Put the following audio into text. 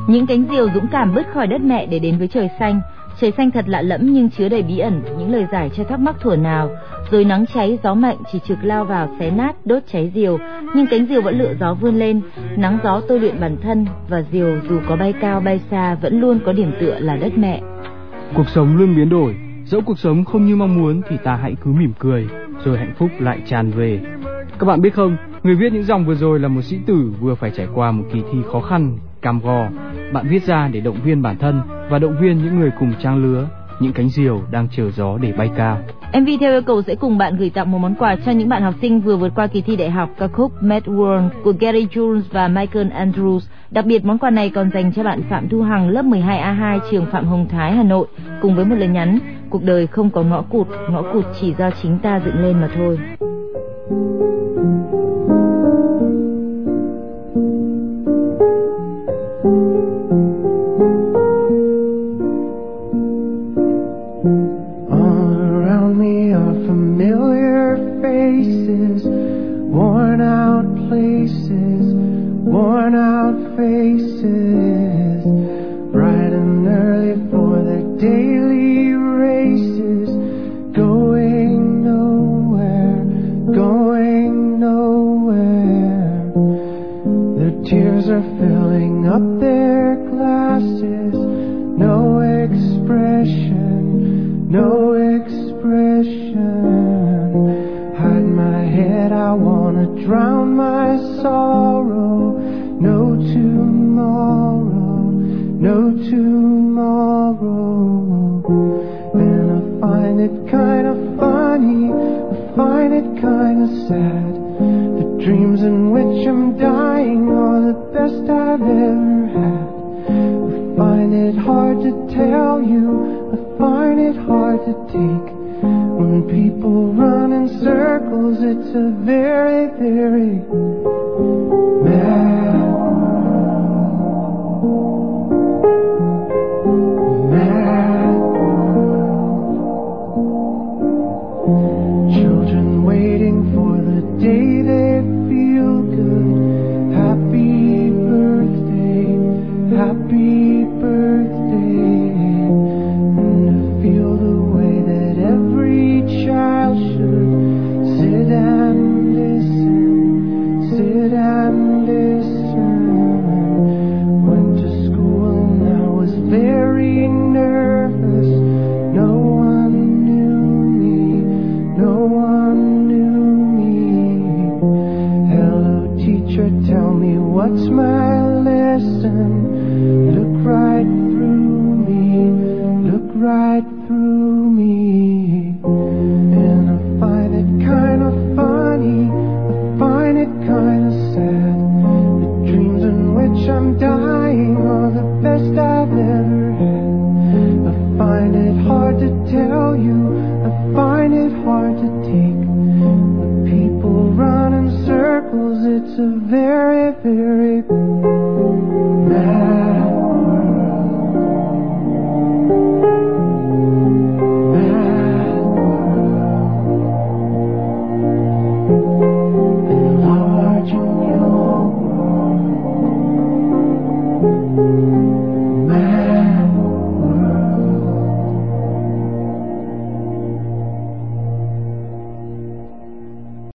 Những cánh diều dũng cảm bứt khỏi đất mẹ để đến với trời xanh. Trời xanh thật lạ lẫm nhưng chứa đầy bí ẩn, những lời giải cho thắc mắc thuở nào. Rồi nắng cháy, gió mạnh chỉ trực lao vào xé nát, đốt cháy diều, nhưng cánh diều vẫn lựa gió vươn lên. Nắng gió tôi luyện bản thân, và diều dù có bay cao bay xa vẫn luôn có điểm tựa là đất mẹ. Cuộc sống luôn biến đổi, dẫu cuộc sống không như mong muốn thì ta hãy cứ mỉm cười, rồi hạnh phúc lại tràn về. Các bạn biết không, người viết những dòng vừa rồi là một sĩ tử vừa phải trải qua một kỳ thi khó khăn, cam go. Bạn viết ra để động viên bản thân và động viên những người cùng trang lứa, những cánh diều đang chờ gió để bay cao. MV theo yêu cầu sẽ cùng bạn gửi tặng một món quà cho những bạn học sinh vừa vượt qua kỳ thi đại học ca khúc Mad World của Gary Jules và Michael Andrews. Đặc biệt món quà này còn dành cho bạn Phạm Thu Hằng, lớp 12A2, trường Phạm Hồng Thái, Hà Nội, cùng với một lời nhắn: cuộc đời không có ngõ cụt chỉ do chính ta dựng lên mà thôi. Worn out faces, bright and early for their daily races, going nowhere, going nowhere. Their tears are filling up their glasses, no expression, no expression. Hide my head, I wanna drown my sorrow. No tomorrow, no tomorrow. And I find it kind of funny, I find it kind of sad. The dreams in which I'm dying are the best I've ever had. I find it hard to tell you, I find it hard to take. When people run in circles, it's a very, very mad. Children waiting for the day they feel good. Happy birthday, happy birthday. And to feel the way that every child should sit and listen, sit and listen. Went to school and I was very nervous. No one knew me, no one knew me. Hello teacher, tell me what's my lesson. Look right through me, look right through me. And I find it kind of funny, I find it kind of sad. The dreams in which I'm dying are the best I've ever had. I find it hard to tell you, I find it hard to take. When people run in circles, it's a very, very